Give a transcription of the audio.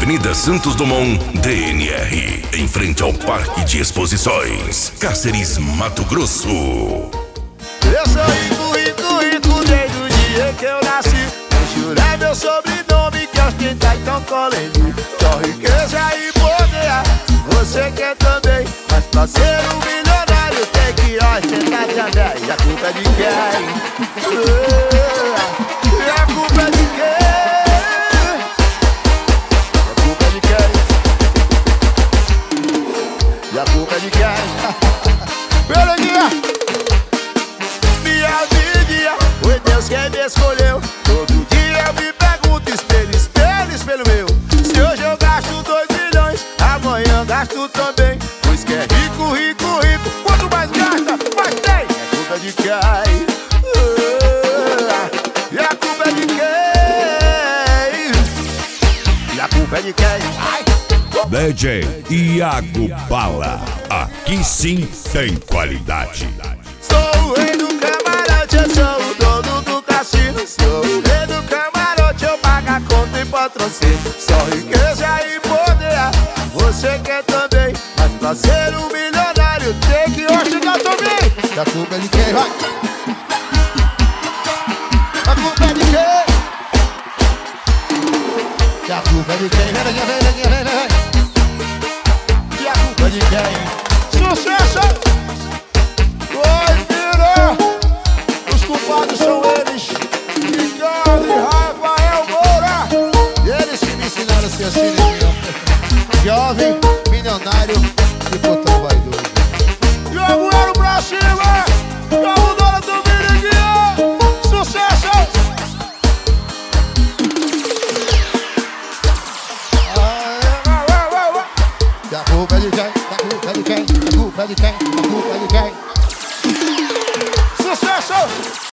Avenida Santos Dumont, DNR, em frente ao Parque de Exposições, Cáceres, Mato Grosso. Eu sou rico desde o dia que eu nasci. Jura é meu sobrenome que ostenta então colegi. Só riqueza e poder, você quer também. Mas pra ser um milionário tem que ostentar também. E a culpa é de quem? E a culpa é de quem? E a culpa é de quem? Pereguinha! Minha vida, foi Deus quem me escolheu. Todo dia eu me pergunto, espelho, espelho, espelho meu. Se hoje eu gasto 2 milhões, amanhã gasto também. Pois que é rico, rico, rico, quanto mais gasta, mais tem. E a culpa é de quem? E a culpa é de quem? E a culpa é de quem? Ai. DJ Iago Bala, aqui sim tem qualidade. Sou o rei do camarote, eu sou o dono do cassino. Sou o rei do camarote, eu pago a conta e patrocínio. Só riqueza e poder, você quer também. Mas pra ser um milionário tem que ostentar também. E a culpa é de quem? Vai! A culpa é de quem? E a culpa é de quem? Vem. E a culpa é de quem? Sucesso! Oi, filho! Os culpados são eles, Ricardo e Rafael Moura. E eles que me ensinaram a ser assim, jovem, milionário e putão vaidoso. Jogo era pra cima! Jogo dona do Miriguinha! Sucesso! E a culpa é de quem? A culpa é de quem? A culpa é de quem? A culpa é de quem? Sucesso!